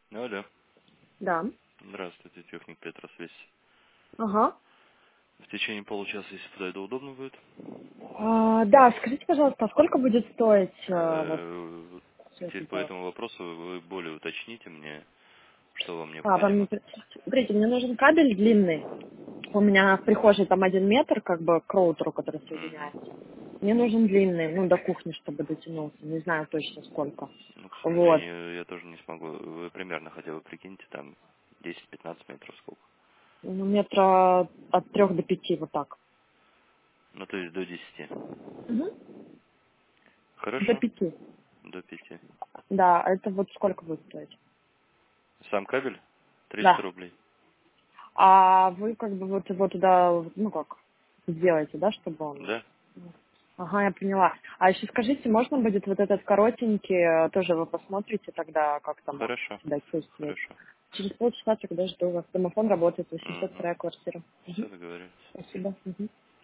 Алло. Да. Здравствуйте, техник Петросвязь. Ага. В течение получаса, если подойду, удобно будет? Да, скажите, пожалуйста, а сколько будет стоить вот Э, все это Теперь по дело? этому вопросу вы более уточните мне, что вам Вам не... необходимо. Смотрите, мне нужен кабель длинный. У меня в прихожей там 1 метр, как бы к роутеру, который соединяется. Мгм. Мне нужен длинный, ну, до кухни, чтобы дотянулся. Не знаю точно сколько. Ну, к Вот. сожалению, я тоже не смогу. Вы примерно хотя бы прикиньте, там 10-15 метров сколько. Ну, метра от 3 до 5, вот так. Ну, то есть до 10. Мгм. До Хорошо, 5. до 5. Да, а это вот сколько будет стоить? Сам кабель 300 Да. рублей. А вы как бы вот его туда, ну как, сделаете, да, чтобы он... Да? Ага, я поняла. А еще скажите, можно будет вот этот коротенький, тоже вы посмотрите тогда, как там он Хорошо, себя чувствует. хорошо. Через полчаса тогда жду вас. Домофон работает, Угу. 802 квартира. Все, Мгм. договорились. Спасибо. Мгм.